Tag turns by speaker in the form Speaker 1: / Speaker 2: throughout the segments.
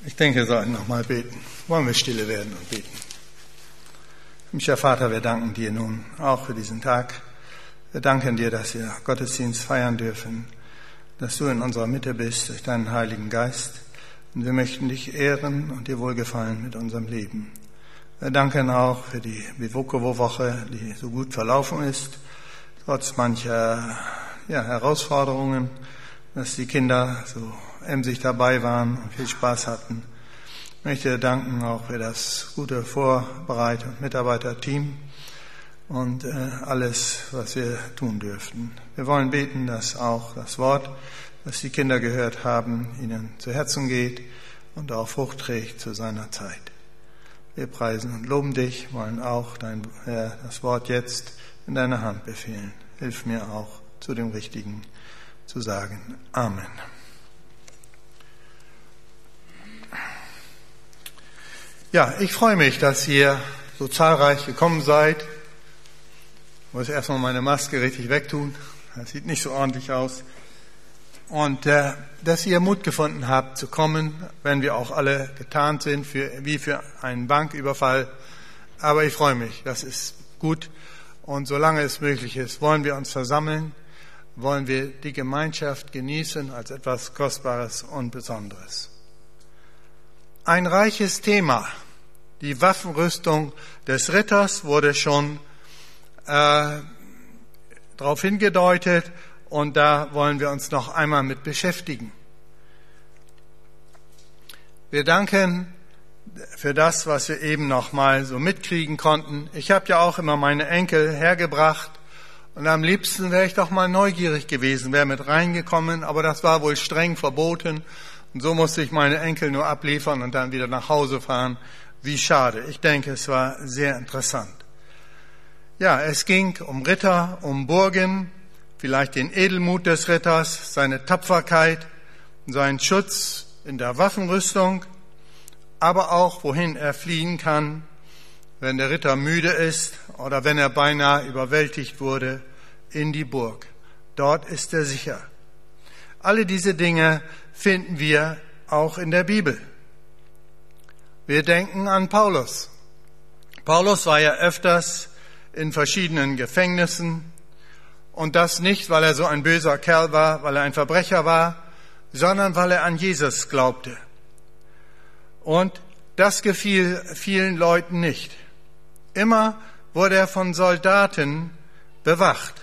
Speaker 1: Ich denke, wir sollten noch mal beten. Wollen wir stille werden und beten. Himmlischer Vater, wir danken dir nun auch für diesen Tag. Wir danken dir, dass wir Gottesdienst feiern dürfen, dass du in unserer Mitte bist durch deinen Heiligen Geist. Und wir möchten dich ehren und dir wohlgefallen mit unserem Leben. Wir danken auch für die Bivokovo-Woche, die so gut verlaufen ist, trotz mancher Herausforderungen, dass die Kinder so emsig dabei waren und viel Spaß hatten. Ich möchte dir danken auch für das gute Vorbereit- und Mitarbeiterteam und alles, was wir tun dürften. Wir wollen beten, dass auch das Wort, das die Kinder gehört haben, ihnen zu Herzen geht und auch Frucht trägt zu seiner Zeit. Wir preisen und loben dich, wollen auch das Wort jetzt in deine Hand befehlen. Hilf mir auch, zu dem Richtigen zu sagen. Amen. Ja, ich freue mich, dass ihr so zahlreich gekommen seid. Ich muss erstmal meine Maske richtig wegtun. Das sieht nicht so ordentlich aus. Und dass ihr Mut gefunden habt zu kommen, wenn wir auch alle getarnt sind, wie für einen Banküberfall. Aber ich freue mich, das ist gut. Und solange es möglich ist, wollen wir uns versammeln, wollen wir die Gemeinschaft genießen als etwas Kostbares und Besonderes. Ein reiches Thema. Die Waffenrüstung des Ritters wurde schon darauf hingedeutet und da wollen wir uns noch einmal mit beschäftigen. Wir danken für das, was wir eben noch mal so mitkriegen konnten. Ich habe ja auch immer meine Enkel hergebracht und am liebsten wäre ich doch mal neugierig gewesen, wäre mit reingekommen, aber das war wohl streng verboten. Und so musste ich meine Enkel nur abliefern und dann wieder nach Hause fahren. Wie schade. Ich denke, es war sehr interessant. Ja, es ging um Ritter, um Burgen, vielleicht den Edelmut des Ritters, seine Tapferkeit, seinen Schutz in der Waffenrüstung, aber auch, wohin er fliehen kann, wenn der Ritter müde ist oder wenn er beinahe überwältigt wurde, in die Burg. Dort ist er sicher. Alle diese Dinge finden wir auch in der Bibel. Wir denken an Paulus. Paulus war ja öfters in verschiedenen Gefängnissen und das nicht, weil er so ein böser Kerl war, weil er ein Verbrecher war, sondern weil er an Jesus glaubte. Und das gefiel vielen Leuten nicht. Immer wurde er von Soldaten bewacht.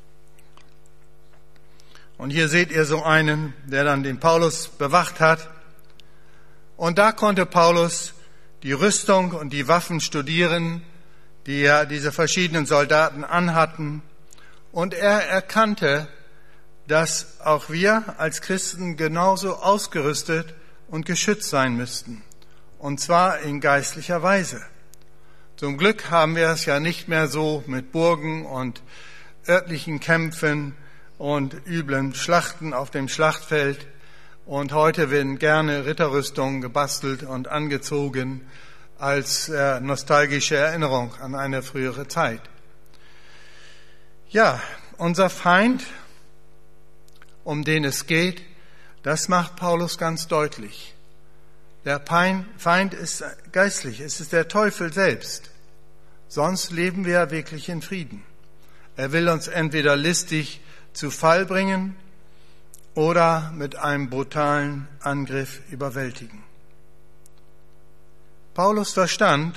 Speaker 1: Und hier seht ihr so einen, der dann den Paulus bewacht hat. Und da konnte Paulus die Rüstung und die Waffen studieren, die ja diese verschiedenen Soldaten anhatten. Und er erkannte, dass auch wir als Christen genauso ausgerüstet und geschützt sein müssten. Und zwar in geistlicher Weise. Zum Glück haben wir es ja nicht mehr so mit Burgen und örtlichen Kämpfen und üblen Schlachten auf dem Schlachtfeld. Und heute werden gerne Ritterrüstungen gebastelt und angezogen als nostalgische Erinnerung an eine frühere Zeit. Ja, unser Feind, um den es geht, das macht Paulus ganz deutlich. Der Feind ist geistlich, es ist der Teufel selbst. Sonst leben wir wirklich in Frieden. Er will uns entweder listig zu Fall bringen oder mit einem brutalen Angriff überwältigen. Paulus verstand,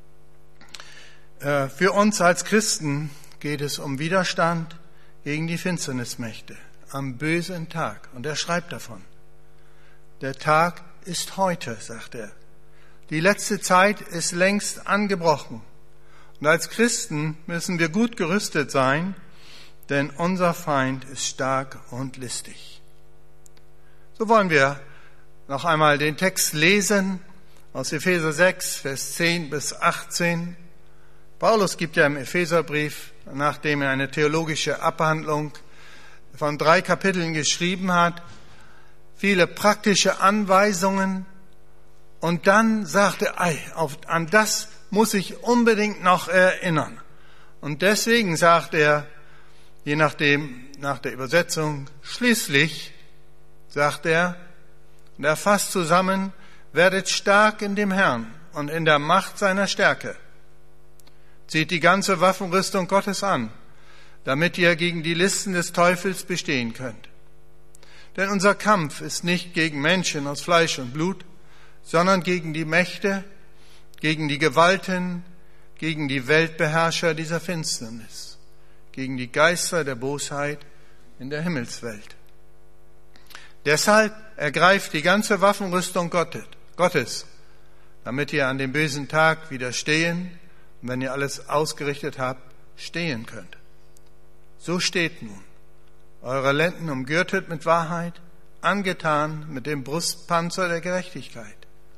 Speaker 1: für uns als Christen geht es um Widerstand gegen die Finsternismächte am bösen Tag. Und er schreibt davon. Der Tag ist heute, sagt er. Die letzte Zeit ist längst angebrochen. Und als Christen müssen wir gut gerüstet sein, denn unser Feind ist stark und listig. So wollen wir noch einmal den Text lesen aus Epheser 6, Vers 10 bis 18. Paulus gibt ja im Epheserbrief, nachdem er eine theologische Abhandlung von 3 Kapiteln geschrieben hat, viele praktische Anweisungen und dann sagt er, an das muss ich unbedingt noch erinnern. Und deswegen sagt er, je nachdem, nach der Übersetzung, schließlich, sagt er, und er fasst zusammen, werdet stark in dem Herrn und in der Macht seiner Stärke. Zieht die ganze Waffenrüstung Gottes an, damit ihr gegen die Listen des Teufels bestehen könnt. Denn unser Kampf ist nicht gegen Menschen aus Fleisch und Blut, sondern gegen die Mächte, gegen die Gewalten, gegen die Weltbeherrscher dieser Finsternis, gegen die Geister der Bosheit in der Himmelswelt. Deshalb ergreift die ganze Waffenrüstung Gottes, damit ihr an dem bösen Tag widerstehen und wenn ihr alles ausgerichtet habt, stehen könnt. So steht nun, eure Lenden umgürtet mit Wahrheit, angetan mit dem Brustpanzer der Gerechtigkeit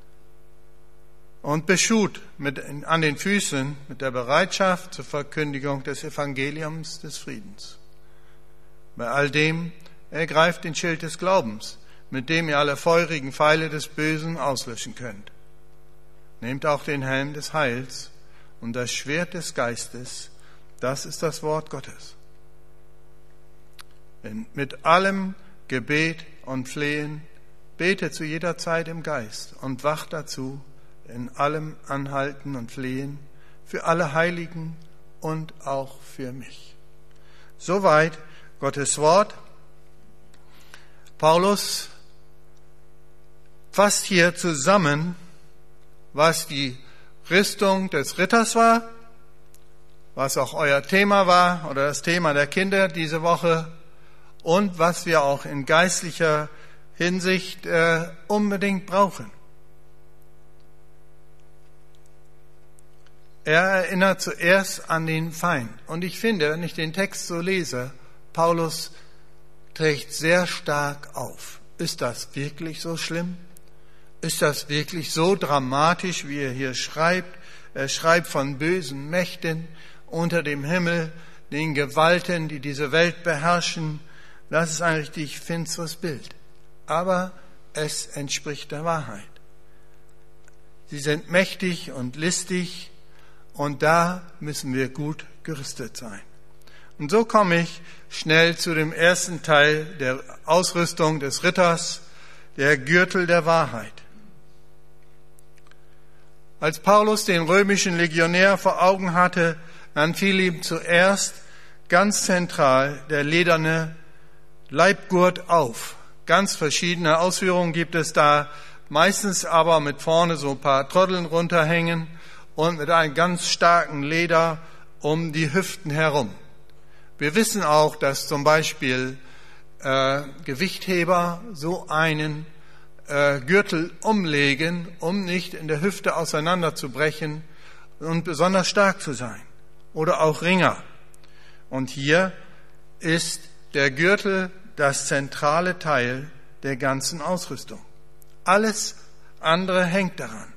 Speaker 1: und beschut an den Füßen mit der Bereitschaft zur Verkündigung des Evangeliums des Friedens. Bei all dem ergreift den Schild des Glaubens, mit dem ihr alle feurigen Pfeile des Bösen auslöschen könnt. Nehmt auch den Helm des Heils und das Schwert des Geistes, das ist das Wort Gottes. Mit allem Gebet und Flehen betet zu jeder Zeit im Geist und wacht dazu in allem Anhalten und Flehen für alle Heiligen und auch für mich. Soweit Gottes Wort. Paulus fasst hier zusammen, was die Rüstung des Ritters war, was auch euer Thema war oder das Thema der Kinder diese Woche und was wir auch in geistlicher Hinsicht unbedingt brauchen. Er erinnert zuerst an den Feind. Und ich finde, wenn ich den Text so lese, Paulus trägt sehr stark auf. Ist das wirklich so schlimm? Ist das wirklich so dramatisch, wie er hier schreibt? Er schreibt von bösen Mächten unter dem Himmel, den Gewalten, die diese Welt beherrschen. Das ist ein richtig finsteres Bild. Aber es entspricht der Wahrheit. Sie sind mächtig und listig und da müssen wir gut gerüstet sein. Und so komme ich schnell zu dem ersten Teil der Ausrüstung des Ritters, der Gürtel der Wahrheit. Als Paulus den römischen Legionär vor Augen hatte, dann fiel ihm zuerst ganz zentral der lederne Leibgurt auf. Ganz verschiedene Ausführungen gibt es da, meistens aber mit vorne so ein paar Troddeln runterhängen und mit einem ganz starken Leder um die Hüften herum. Wir wissen auch, dass zum Beispiel Gewichtheber so einen Gürtel umlegen, um nicht in der Hüfte auseinanderzubrechen und besonders stark zu sein. Oder auch Ringer. Und hier ist der Gürtel das zentrale Teil der ganzen Ausrüstung. Alles andere hängt daran.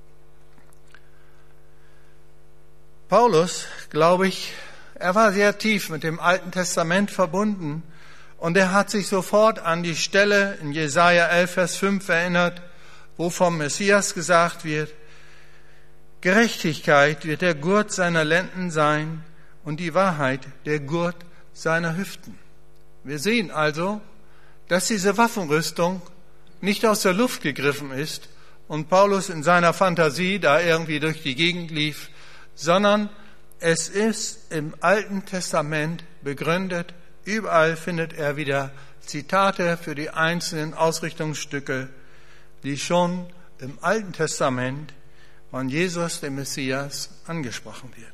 Speaker 1: Paulus, glaube ich, er war sehr tief mit dem Alten Testament verbunden und er hat sich sofort an die Stelle in Jesaja 11, Vers 5 erinnert, wo vom Messias gesagt wird, Gerechtigkeit wird der Gurt seiner Lenden sein und die Wahrheit der Gurt seiner Hüften. Wir sehen also, dass diese Waffenrüstung nicht aus der Luft gegriffen ist und Paulus in seiner Fantasie da irgendwie durch die Gegend lief, sondern es ist im Alten Testament begründet. Überall findet er wieder Zitate für die einzelnen Ausrichtungsstücke, die schon im Alten Testament von Jesus, dem Messias, angesprochen wird.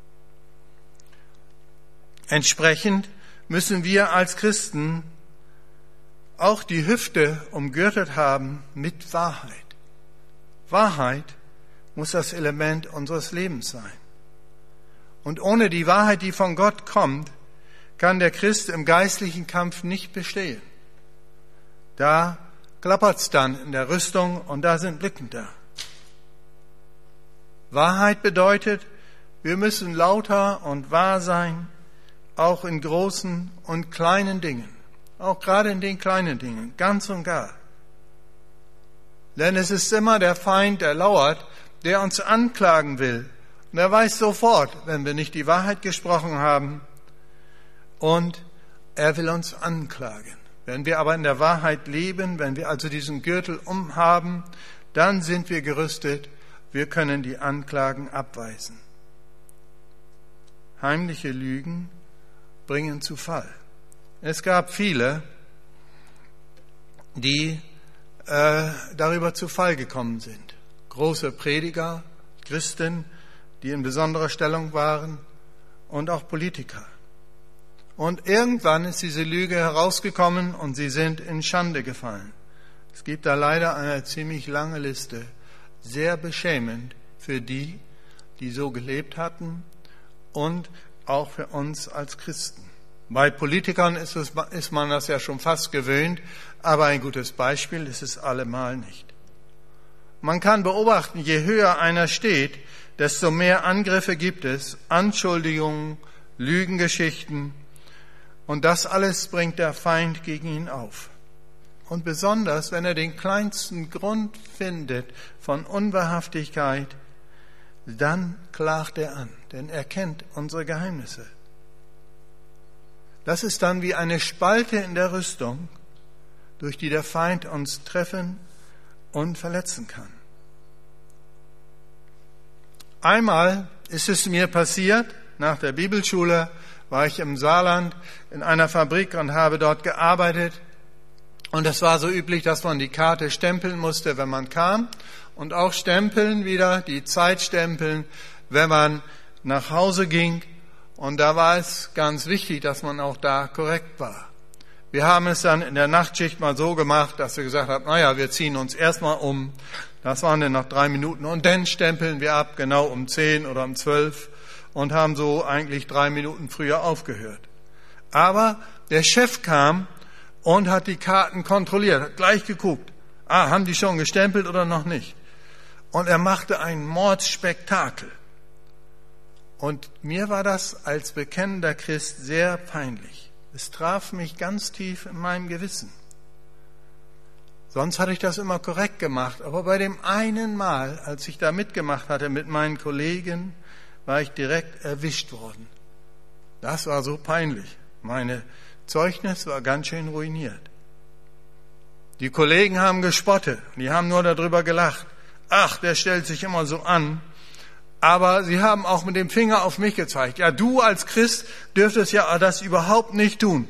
Speaker 1: Entsprechend müssen wir als Christen auch die Hüfte umgürtet haben mit Wahrheit. Wahrheit muss das Element unseres Lebens sein. Und ohne die Wahrheit, die von Gott kommt, kann der Christ im geistlichen Kampf nicht bestehen. Da klappert's dann in der Rüstung und da sind Lücken da. Wahrheit bedeutet, wir müssen lauter und wahr sein, auch in großen und kleinen Dingen. Auch gerade in den kleinen Dingen, ganz und gar. Denn es ist immer der Feind, der lauert, der uns anklagen will. Und er weiß sofort, wenn wir nicht die Wahrheit gesprochen haben. Und er will uns anklagen. Wenn wir aber in der Wahrheit leben, wenn wir also diesen Gürtel umhaben, dann sind wir gerüstet, wir können die Anklagen abweisen. Heimliche Lügen bringen zu Fall. Es gab viele, die darüber zu Fall gekommen sind. Große Prediger, Christen, die in besonderer Stellung waren und auch Politiker. Und irgendwann ist diese Lüge herausgekommen und sie sind in Schande gefallen. Es gibt da leider eine ziemlich lange Liste, sehr beschämend für die, die so gelebt hatten und auch für uns als Christen. Bei Politikern ist man das ja schon fast gewöhnt, aber ein gutes Beispiel ist es allemal nicht. Man kann beobachten, je höher einer steht, desto mehr Angriffe gibt es, Anschuldigungen, Lügengeschichten, und das alles bringt der Feind gegen ihn auf. Und besonders, wenn er den kleinsten Grund findet von Unwahrhaftigkeit, dann klagt er an, denn er kennt unsere Geheimnisse. Das ist dann wie eine Spalte in der Rüstung, durch die der Feind uns treffen und verletzen kann. Einmal ist es mir passiert, nach der Bibelschule war ich im Saarland in einer Fabrik und habe dort gearbeitet. Und es war so üblich, dass man die Karte stempeln musste, wenn man kam. Und auch stempeln wieder, die Zeit stempeln, wenn man nach Hause ging. Und da war es ganz wichtig, dass man auch da korrekt war. Wir haben es dann in der Nachtschicht mal so gemacht, dass wir gesagt haben, wir ziehen uns erstmal um. Das waren dann noch 3 Minuten. Und dann stempeln wir ab, genau um 10 oder um 12. Und haben so eigentlich 3 Minuten früher aufgehört. Aber der Chef kam und hat die Karten kontrolliert, hat gleich geguckt. Haben die schon gestempelt oder noch nicht? Und er machte ein Mordsspektakel. Und mir war das als bekennender Christ sehr peinlich. Es traf mich ganz tief in meinem Gewissen. Sonst hatte ich das immer korrekt gemacht. Aber bei dem einen Mal, als ich da mitgemacht hatte mit meinen Kollegen, war ich direkt erwischt worden. Das war so peinlich. Meine Zeugnis war ganz schön ruiniert. Die Kollegen haben gespottet. Die haben nur darüber gelacht. Der stellt sich immer so an. Aber sie haben auch mit dem Finger auf mich gezeigt. Ja, du als Christ dürftest ja das überhaupt nicht tun.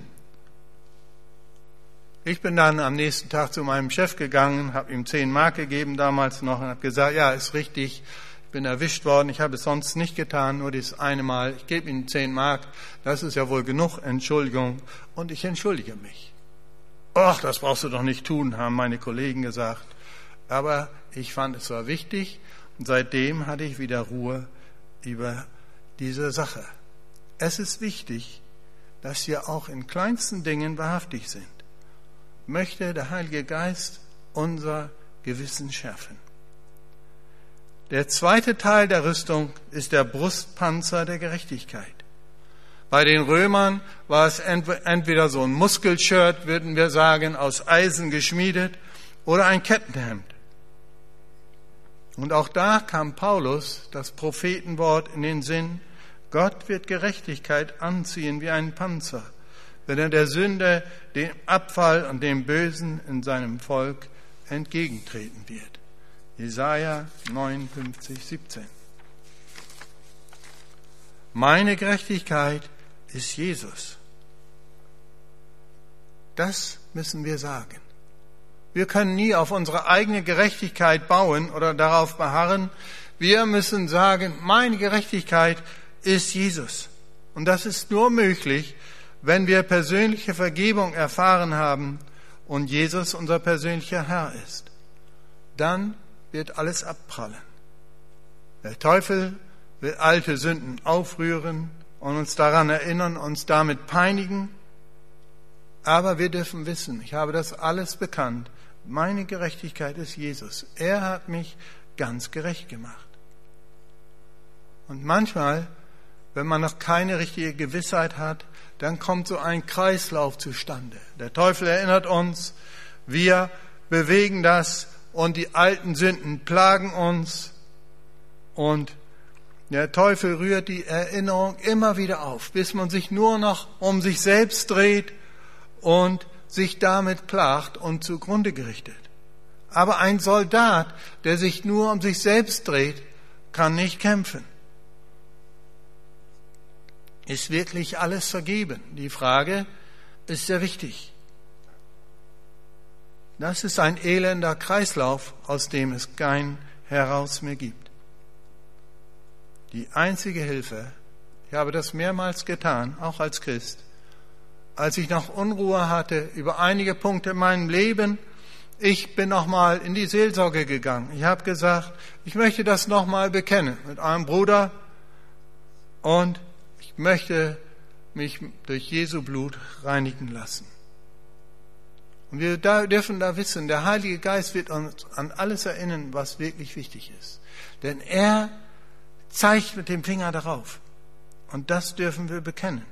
Speaker 1: Ich bin dann am nächsten Tag zu meinem Chef gegangen, habe ihm 10 Mark gegeben damals noch und habe gesagt, ja, ist richtig, ich bin erwischt worden, ich habe es sonst nicht getan, nur dieses eine Mal, ich gebe Ihnen 10 Mark, das ist ja wohl genug Entschuldigung und ich entschuldige mich. Das brauchst du doch nicht tun, haben meine Kollegen gesagt. Aber ich fand, es war wichtig und seitdem hatte ich wieder Ruhe über diese Sache. Es ist wichtig, dass wir auch in kleinsten Dingen wahrhaftig sind. Möchte der Heilige Geist unser Gewissen schärfen. Der zweite Teil der Rüstung ist der Brustpanzer der Gerechtigkeit. Bei den Römern war es entweder so ein Muskelshirt, würden wir sagen, aus Eisen geschmiedet, oder ein Kettenhemd. Und auch da kam Paulus das Prophetenwort in den Sinn, Gott wird Gerechtigkeit anziehen wie einen Panzer, wenn er der Sünde, dem Abfall und dem Bösen in seinem Volk entgegentreten wird. Jesaja 59,17. Meine Gerechtigkeit ist Jesus. Das müssen wir sagen. Wir können nie auf unsere eigene Gerechtigkeit bauen oder darauf beharren. Wir müssen sagen, meine Gerechtigkeit ist Jesus. Und das ist nur möglich, wenn wir persönliche Vergebung erfahren haben und Jesus unser persönlicher Herr ist. Dann wird alles abprallen. Der Teufel will alte Sünden aufrühren und uns daran erinnern, uns damit peinigen. Aber wir dürfen wissen, ich habe das alles bekannt. Meine Gerechtigkeit ist Jesus. Er hat mich ganz gerecht gemacht. Und manchmal, wenn man noch keine richtige Gewissheit hat, dann kommt so ein Kreislauf zustande. Der Teufel erinnert uns, wir bewegen das und die alten Sünden plagen uns und der Teufel rührt die Erinnerung immer wieder auf, bis man sich nur noch um sich selbst dreht und sich damit plagt und zugrunde gerichtet. Aber ein Soldat, der sich nur um sich selbst dreht, kann nicht kämpfen. Ist wirklich alles vergeben? Die Frage ist sehr wichtig. Das ist ein elender Kreislauf, aus dem es kein Heraus mehr gibt. Die einzige Hilfe, ich habe das mehrmals getan, auch als Christ, als ich noch Unruhe hatte über einige Punkte in meinem Leben, ich bin nochmal in die Seelsorge gegangen. Ich habe gesagt, ich möchte das nochmal bekennen mit einem Bruder und ich möchte mich durch Jesu Blut reinigen lassen. Und wir dürfen da wissen, der Heilige Geist wird uns an alles erinnern, was wirklich wichtig ist. Denn er zeigt mit dem Finger darauf. Und das dürfen wir bekennen.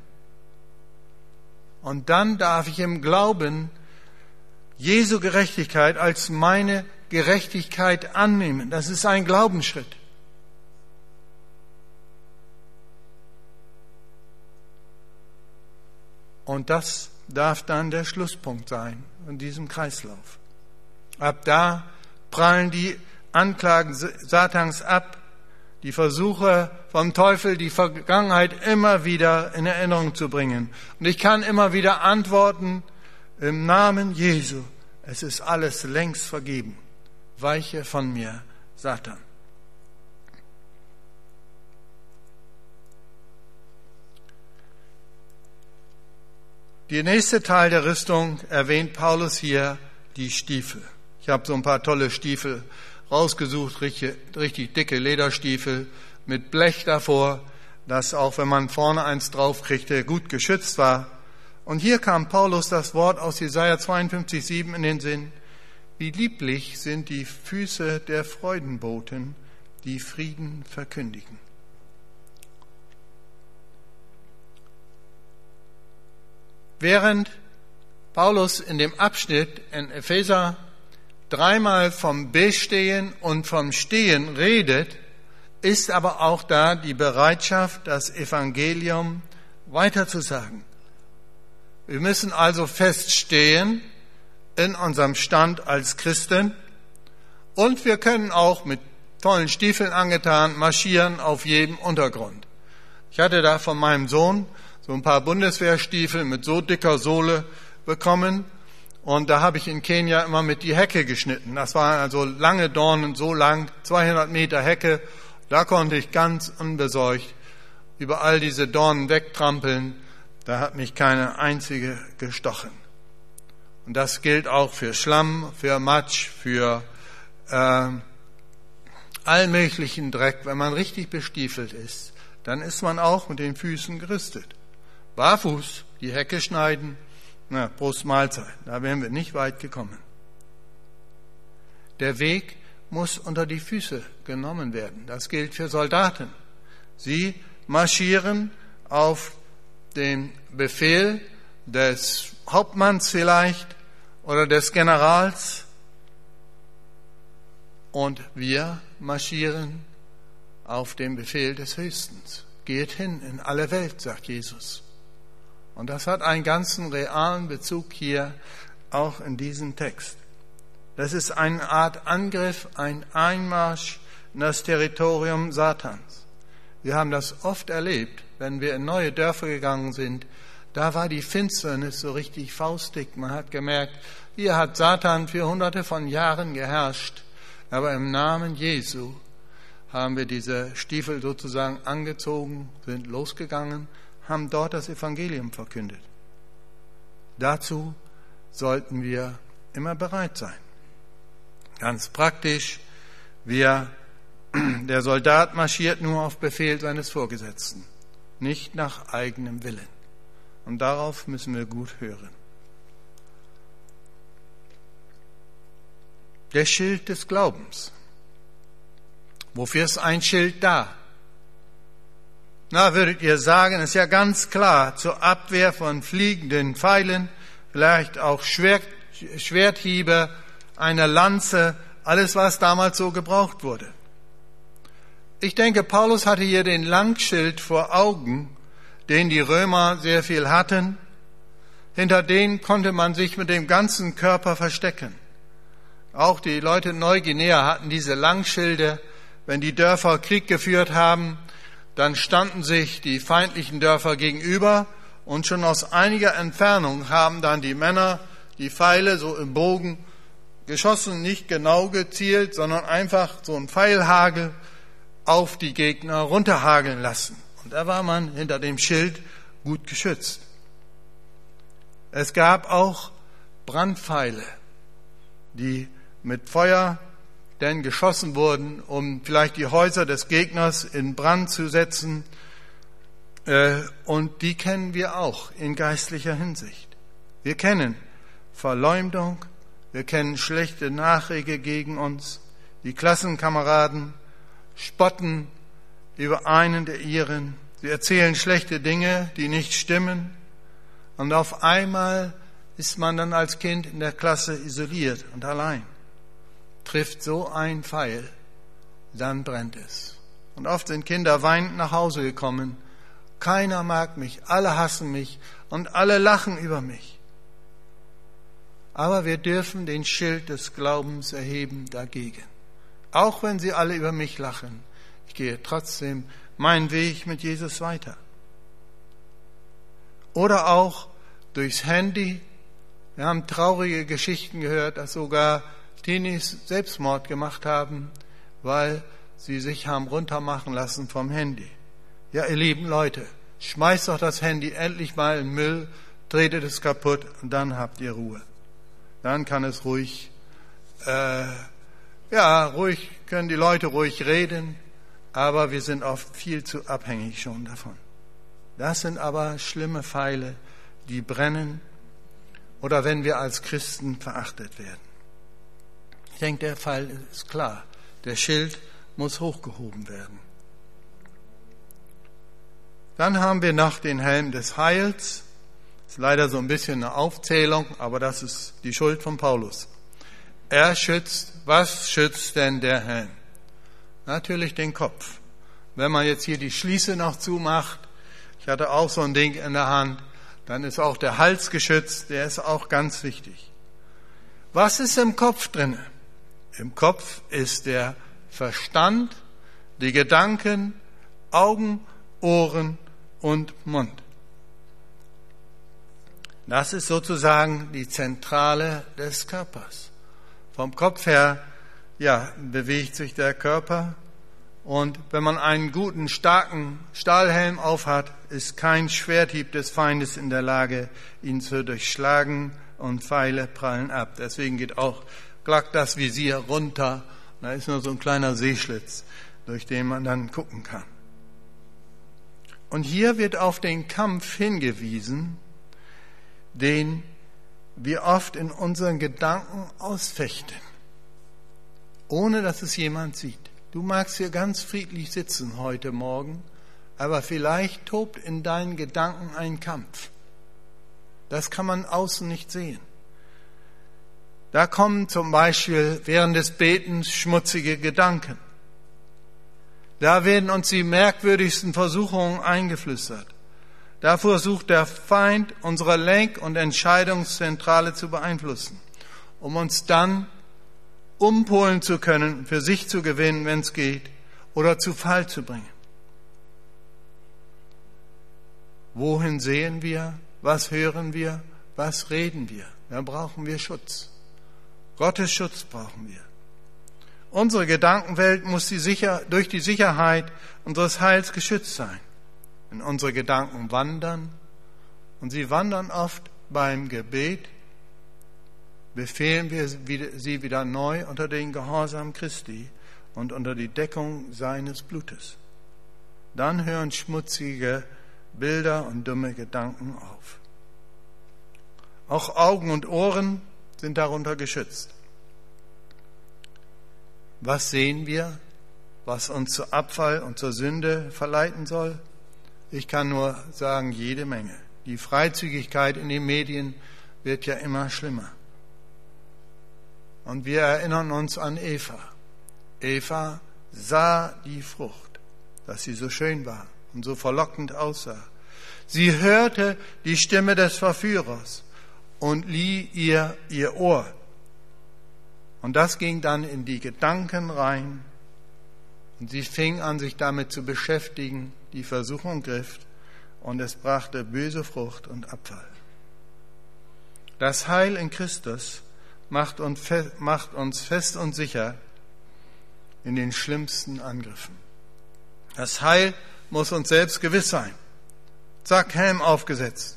Speaker 1: Und dann darf ich im Glauben Jesu Gerechtigkeit als meine Gerechtigkeit annehmen. Das ist ein Glaubensschritt. Und das darf dann der Schlusspunkt sein in diesem Kreislauf. Ab da prallen die Anklagen Satans ab, die Versuche vom Teufel, die Vergangenheit immer wieder in Erinnerung zu bringen. Und ich kann immer wieder antworten, im Namen Jesu, es ist alles längst vergeben. Weiche von mir, Satan. Der nächste Teil der Rüstung erwähnt Paulus hier, die Stiefel. Ich habe so ein paar tolle Stiefel rausgesucht, richtig dicke Lederstiefel mit Blech davor, dass auch wenn man vorne eins draufkriegte, gut geschützt war. Und hier kam Paulus das Wort aus Jesaja 52,7 in den Sinn. Wie lieblich sind die Füße der Freudenboten, die Frieden verkündigen. Während Paulus in dem Abschnitt in Epheser dreimal vom Bestehen und vom Stehen redet, ist aber auch da die Bereitschaft, das Evangelium weiterzusagen. Wir müssen also feststehen in unserem Stand als Christen und wir können auch mit tollen Stiefeln angetan marschieren auf jedem Untergrund. Ich hatte da von meinem Sohn so ein paar Bundeswehrstiefel mit so dicker Sohle bekommen und da habe ich in Kenia immer mit die Hecke geschnitten. Das waren also lange Dornen, so lang, 200 Meter Hecke. Da konnte ich ganz unbesorgt über all diese Dornen wegtrampeln. Da hat mich keine einzige gestochen. Und das gilt auch für Schlamm, für Matsch, für allmählichen Dreck. Wenn man richtig bestiefelt ist, dann ist man auch mit den Füßen gerüstet. Barfuß die Hecke schneiden, Prost Mahlzeit, da wären wir nicht weit gekommen. Der Weg muss unter die Füße genommen werden. Das gilt für Soldaten. Sie marschieren auf den Befehl des Hauptmanns vielleicht oder des Generals und wir marschieren auf den Befehl des Höchsten. Geht hin in alle Welt, sagt Jesus. Und das hat einen ganzen realen Bezug hier auch in diesem Text. Das ist eine Art Angriff, ein Einmarsch in das Territorium Satans. Wir haben das oft erlebt, wenn wir in neue Dörfer gegangen sind. Da war die Finsternis so richtig faustdick. Man hat gemerkt, hier hat Satan für Hunderte von Jahren geherrscht. Aber im Namen Jesu haben wir diese Stiefel sozusagen angezogen, sind losgegangen, haben dort das Evangelium verkündet. Dazu sollten wir immer bereit sein. Ganz praktisch, der Soldat marschiert nur auf Befehl seines Vorgesetzten, nicht nach eigenem Willen. Und darauf müssen wir gut hören. Der Schild des Glaubens. Wofür ist ein Schild da? Na, würdet ihr sagen, ist ja ganz klar, zur Abwehr von fliegenden Pfeilen, vielleicht auch Schwerthiebe, eine Lanze, alles, was damals so gebraucht wurde. Ich denke, Paulus hatte hier den Langschild vor Augen, den die Römer sehr viel hatten. Hinter denen konnte man sich mit dem ganzen Körper verstecken. Auch die Leute in Neuguinea hatten diese Langschilde. Wenn die Dörfer Krieg geführt haben, dann standen sich die feindlichen Dörfer gegenüber und schon aus einiger Entfernung haben dann die Männer die Pfeile so im Bogen geschossen, nicht genau gezielt, sondern einfach so ein Pfeilhagel auf die Gegner runterhageln lassen. Und da war man hinter dem Schild gut geschützt. Es gab auch Brandpfeile, die mit Feuer denn geschossen wurden, um vielleicht die Häuser des Gegners in Brand zu setzen. Und die kennen wir auch in geistlicher Hinsicht. Wir kennen Verleumdung, wir kennen schlechte Nachrede gegen uns. Die Klassenkameraden spotten über einen der ihren. Sie erzählen schlechte Dinge, die nicht stimmen. Und auf einmal ist man dann als Kind in der Klasse isoliert und allein. Trifft so ein Pfeil, dann brennt es. Und oft sind Kinder weinend nach Hause gekommen. Keiner mag mich, alle hassen mich und alle lachen über mich. Aber wir dürfen den Schild des Glaubens erheben dagegen. Auch wenn sie alle über mich lachen, ich gehe trotzdem meinen Weg mit Jesus weiter. Oder auch durchs Handy. Wir haben traurige Geschichten gehört, dass sogar Teenies Selbstmord gemacht haben, weil sie sich haben runtermachen lassen vom Handy. Ja, ihr lieben Leute, schmeißt doch das Handy endlich mal in den Müll, tretet es kaputt und dann habt ihr Ruhe. Dann kann es ruhig, können die Leute ruhig reden, aber wir sind oft viel zu abhängig schon davon. Das sind aber schlimme Pfeile, die brennen, oder wenn wir als Christen verachtet werden. Ich denke, der Fall ist klar. Der Schild muss hochgehoben werden. Dann haben wir noch den Helm des Heils. Das ist leider so ein bisschen eine Aufzählung, aber das ist die Schuld von Paulus. Er schützt, was schützt denn der Helm? Natürlich den Kopf. Wenn man jetzt hier die Schließe noch zumacht, ich hatte auch so ein Ding in der Hand, dann ist auch der Hals geschützt, der ist auch ganz wichtig. Was ist im Kopf drinne? Im Kopf ist der Verstand, die Gedanken, Augen, Ohren und Mund. Das ist sozusagen die Zentrale des Körpers. Vom Kopf her, bewegt sich der Körper. Und wenn man einen guten, starken Stahlhelm aufhat, ist kein Schwerthieb des Feindes in der Lage, ihn zu durchschlagen, und Pfeile prallen ab. Deswegen geht auch glatt das Visier runter. Da ist nur so ein kleiner Sehschlitz, durch den man dann gucken kann. Und hier wird auf den Kampf hingewiesen, den wir oft in unseren Gedanken ausfechten, ohne dass es jemand sieht. Du magst hier ganz friedlich sitzen heute Morgen, aber vielleicht tobt in deinen Gedanken ein Kampf. Das kann man außen nicht sehen. Da kommen zum Beispiel während des Betens schmutzige Gedanken. Da werden uns die merkwürdigsten Versuchungen eingeflüstert. Da versucht der Feind, unsere Lenk- und Entscheidungszentrale zu beeinflussen, um uns dann umpolen zu können, für sich zu gewinnen, wenn es geht, oder zu Fall zu bringen. Wohin sehen wir? Was hören wir? Was reden wir? Da brauchen wir Schutz. Gottes Schutz brauchen wir. Unsere Gedankenwelt muss durch die Sicherheit unseres Heils geschützt sein. Wenn unsere Gedanken wandern, und sie wandern oft beim Gebet, befehlen wir sie wieder neu unter den Gehorsam Christi und unter die Deckung seines Blutes. Dann hören schmutzige Bilder und dumme Gedanken auf. Auch Augen und Ohren sind darunter geschützt. Was sehen wir, was uns zu Abfall und zur Sünde verleiten soll? Ich kann nur sagen, jede Menge. Die Freizügigkeit in den Medien wird ja immer schlimmer. Und wir erinnern uns an Eva. Eva sah die Frucht, dass sie so schön war und so verlockend aussah. Sie hörte die Stimme des Verführers und lieh ihr Ohr. Und das ging dann in die Gedanken rein. Und sie fing an, sich damit zu beschäftigen. Die Versuchung griff und es brachte böse Frucht und Abfall. Das Heil in Christus macht uns fest und sicher in den schlimmsten Angriffen. Das Heil muss uns selbst gewiss sein. Zack, Helm aufgesetzt.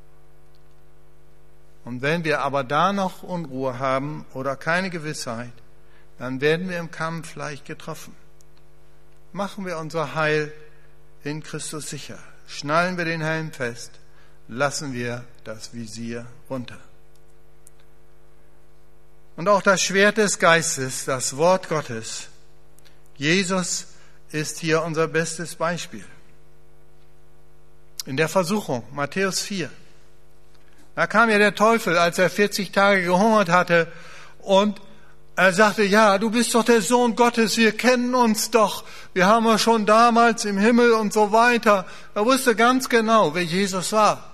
Speaker 1: Und wenn wir aber da noch Unruhe haben oder keine Gewissheit, dann werden wir im Kampf leicht getroffen. Machen wir unser Heil in Christus sicher. Schnallen wir den Helm fest, lassen wir das Visier runter. Und auch das Schwert des Geistes, das Wort Gottes. Jesus ist hier unser bestes Beispiel. In der Versuchung, Matthäus 4. Da kam ja der Teufel, als er 40 Tage gehungert hatte und er sagte, ja, du bist doch der Sohn Gottes, wir kennen uns doch, wir haben ja schon damals im Himmel und so weiter. Er wusste ganz genau, wer Jesus war.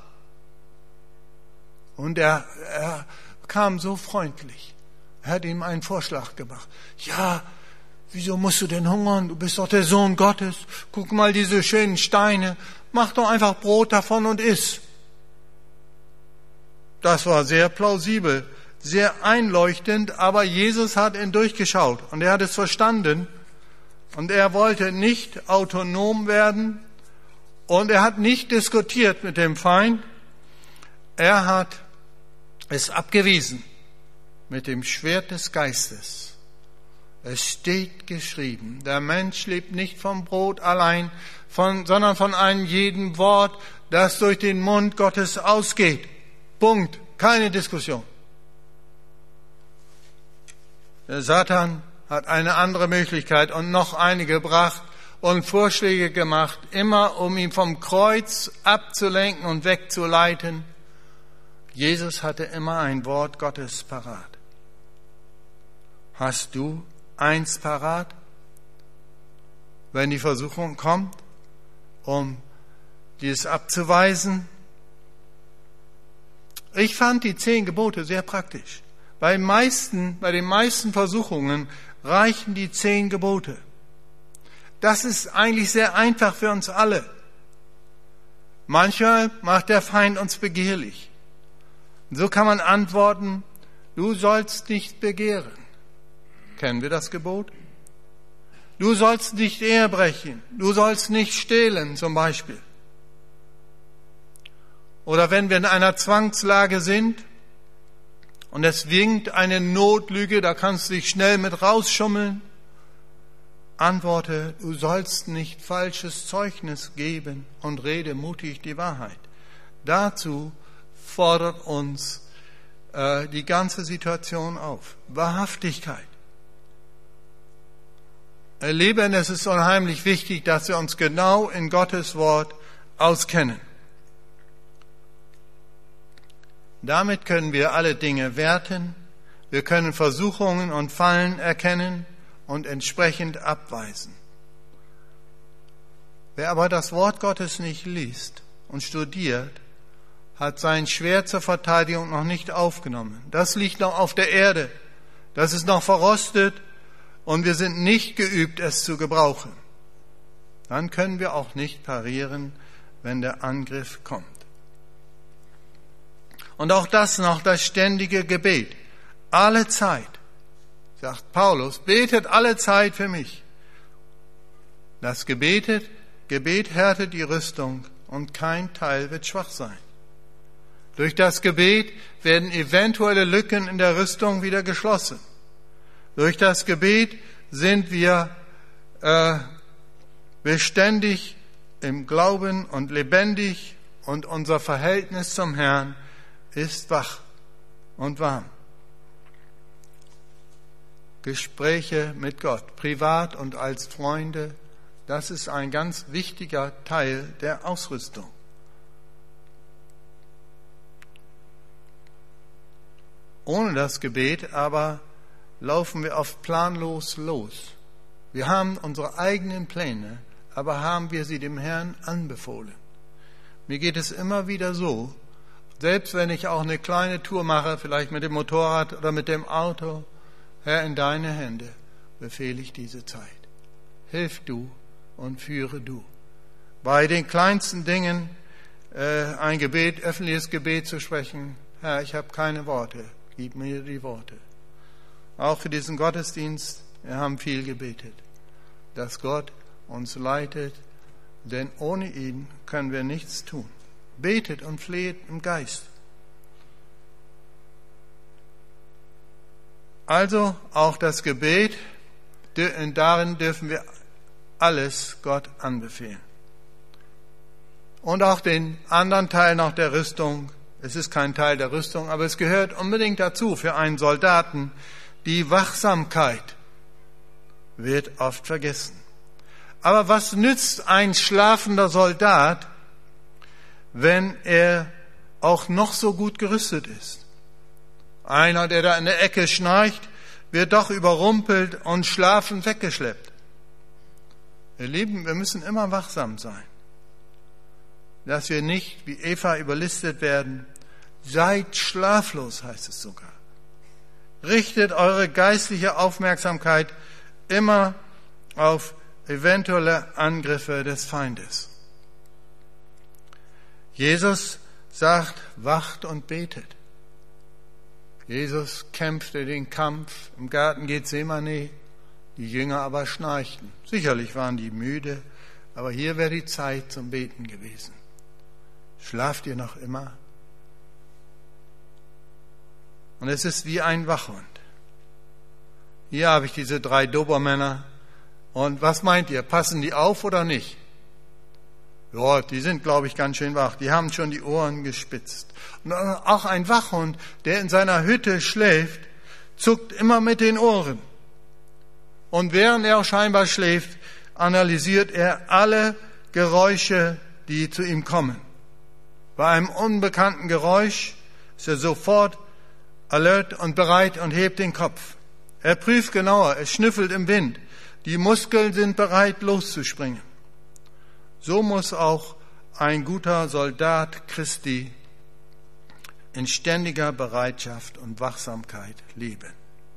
Speaker 1: Und er kam so freundlich. Er hat ihm einen Vorschlag gemacht. Ja, wieso musst du denn hungern? Du bist doch der Sohn Gottes. Guck mal diese schönen Steine. Mach doch einfach Brot davon und iss. Das war sehr plausibel, sehr einleuchtend, aber Jesus hat ihn durchgeschaut und er hat es verstanden und er wollte nicht autonom werden und er hat nicht diskutiert mit dem Feind. Er hat es abgewiesen mit dem Schwert des Geistes. Es steht geschrieben, der Mensch lebt nicht vom Brot allein, sondern von einem jeden Wort, das durch den Mund Gottes ausgeht. Punkt. Keine Diskussion. Der Satan hat eine andere Möglichkeit und noch eine gebracht und Vorschläge gemacht, immer um ihn vom Kreuz abzulenken und wegzuleiten. Jesus hatte immer ein Wort Gottes parat. Hast du eins parat, wenn die Versuchung kommt, um dies abzuweisen? Ich fand die 10 Gebote sehr praktisch. Bei den meisten Versuchungen reichen die 10 Gebote. Das ist eigentlich sehr einfach für uns alle. Manchmal macht der Feind uns begehrlich. Und so kann man antworten, du sollst nicht begehren. Kennen wir das Gebot? Du sollst nicht Ehe brechen. Du sollst nicht stehlen, zum Beispiel. Oder wenn wir in einer Zwangslage sind und es winkt eine Notlüge, da kannst du dich schnell mit rausschummeln. Antworte, du sollst nicht falsches Zeugnis geben und rede mutig die Wahrheit. Dazu fordert uns die ganze Situation auf. Wahrhaftigkeit. Erleben, es ist unheimlich wichtig, dass wir uns genau in Gottes Wort auskennen. Damit können wir alle Dinge werten, wir können Versuchungen und Fallen erkennen und entsprechend abweisen. Wer aber das Wort Gottes nicht liest und studiert, hat sein Schwert zur Verteidigung noch nicht aufgenommen. Das liegt noch auf der Erde, das ist noch verrostet und wir sind nicht geübt, es zu gebrauchen. Dann können wir auch nicht parieren, wenn der Angriff kommt. Und auch das noch das ständige Gebet. Alle Zeit, sagt Paulus, betet alle Zeit für mich. Das Gebet härtet die Rüstung und kein Teil wird schwach sein. Durch das Gebet werden eventuelle Lücken in der Rüstung wieder geschlossen. Durch das Gebet sind wir beständig im Glauben und lebendig und unser Verhältnis zum Herrn ist wach und warm. Gespräche mit Gott, privat und als Freunde, das ist ein ganz wichtiger Teil der Ausrüstung. Ohne das Gebet aber laufen wir oft planlos los. Wir haben unsere eigenen Pläne, aber haben wir sie dem Herrn anbefohlen. Mir geht es immer wieder so, selbst wenn ich auch eine kleine Tour mache, vielleicht mit dem Motorrad oder mit dem Auto, Herr, in deine Hände befehle ich diese Zeit. Hilf du und führe du. Bei den kleinsten Dingen ein Gebet, öffentliches Gebet zu sprechen. Herr, ich habe keine Worte. Gib mir die Worte. Auch für diesen Gottesdienst, wir haben viel gebetet, dass Gott uns leitet, denn ohne ihn können wir nichts tun. Betet und fleht im Geist. Also auch das Gebet, darin dürfen wir alles Gott anbefehlen. Und auch den anderen Teil noch der Rüstung. Es ist kein Teil der Rüstung, aber es gehört unbedingt dazu für einen Soldaten. Die Wachsamkeit wird oft vergessen. Aber was nützt ein schlafender Soldat, wenn er auch noch so gut gerüstet ist? Einer, der da in der Ecke schnarcht, wird doch überrumpelt und schlafend weggeschleppt. Ihr Lieben, wir müssen immer wachsam sein, dass wir nicht wie Eva überlistet werden. Seid schlaflos, heißt es sogar. Richtet eure geistliche Aufmerksamkeit immer auf eventuelle Angriffe des Feindes. Jesus sagt, wacht und betet. Jesus kämpfte den Kampf im Garten Gethsemane, die Jünger aber schnarchten. Sicherlich waren die müde, aber hier wäre die Zeit zum Beten gewesen. Schlaft ihr noch immer? Und es ist wie ein Wachhund. Hier habe ich diese 3 Dobermänner. Und was meint ihr? Passen die auf oder nicht? Ja, die sind, glaube ich, ganz schön wach. Die haben schon die Ohren gespitzt. Und auch ein Wachhund, der in seiner Hütte schläft, zuckt immer mit den Ohren. Und während er auch scheinbar schläft, analysiert er alle Geräusche, die zu ihm kommen. Bei einem unbekannten Geräusch ist er sofort alert und bereit und hebt den Kopf. Er prüft genauer, es schnüffelt im Wind. Die Muskeln sind bereit, loszuspringen. So muss auch ein guter Soldat Christi in ständiger Bereitschaft und Wachsamkeit leben.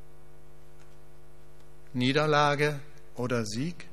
Speaker 1: Niederlage oder Sieg?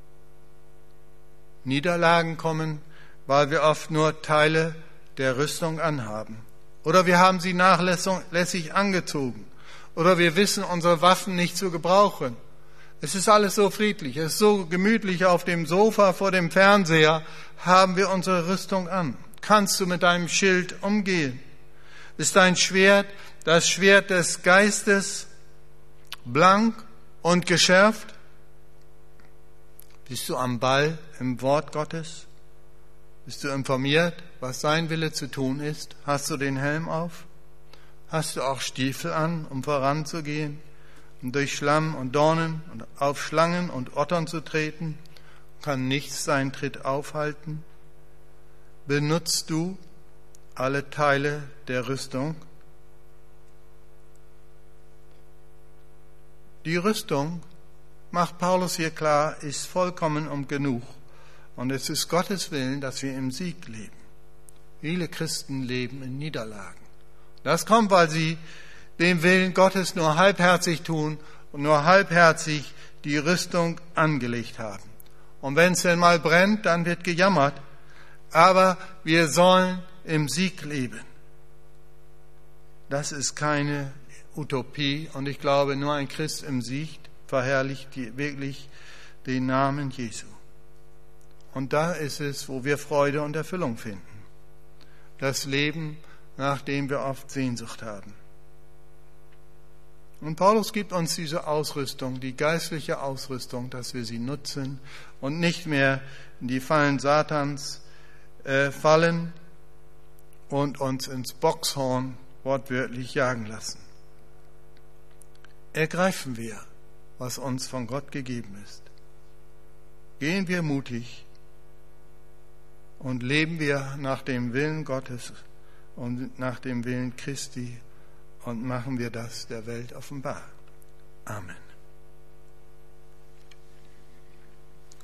Speaker 1: Niederlagen kommen, weil wir oft nur Teile der Rüstung anhaben. Oder wir haben sie nachlässig angezogen. Oder wir wissen unsere Waffen nicht zu gebrauchen. Es ist alles so friedlich, es ist so gemütlich auf dem Sofa vor dem Fernseher, haben wir unsere Rüstung an. Kannst du mit deinem Schild umgehen? Ist dein Schwert das Schwert des Geistes, blank und geschärft? Bist du am Ball im Wort Gottes? Bist du informiert, was sein Wille zu tun ist? Hast du den Helm auf? Hast du auch Stiefel an, um voranzugehen und durch Schlamm und Dornen und auf Schlangen und Ottern zu treten? Kann nichts seinen Tritt aufhalten? Benutzt du alle Teile der Rüstung? Die Rüstung, macht Paulus hier klar, ist vollkommen und genug. Und es ist Gottes Willen, dass wir im Sieg leben. Viele Christen leben in Niederlagen. Das kommt, weil sie den Willen Gottes nur halbherzig tun und nur halbherzig die Rüstung angelegt haben. Und wenn es denn mal brennt, dann wird gejammert. Aber wir sollen im Sieg leben. Das ist keine Utopie. Und ich glaube, nur ein Christ im Sieg verherrlicht wirklich den Namen Jesu. Und da ist es, wo wir Freude und Erfüllung finden. Das Leben, nach dem wir oft Sehnsucht haben. Und Paulus gibt uns diese Ausrüstung, die geistliche Ausrüstung, dass wir sie nutzen und nicht mehr in die Fallen Satans fallen und uns ins Bockshorn wortwörtlich jagen lassen. Ergreifen wir, was uns von Gott gegeben ist. Gehen wir mutig und leben wir nach dem Willen Gottes und nach dem Willen Christi und machen wir das der Welt offenbar. Amen.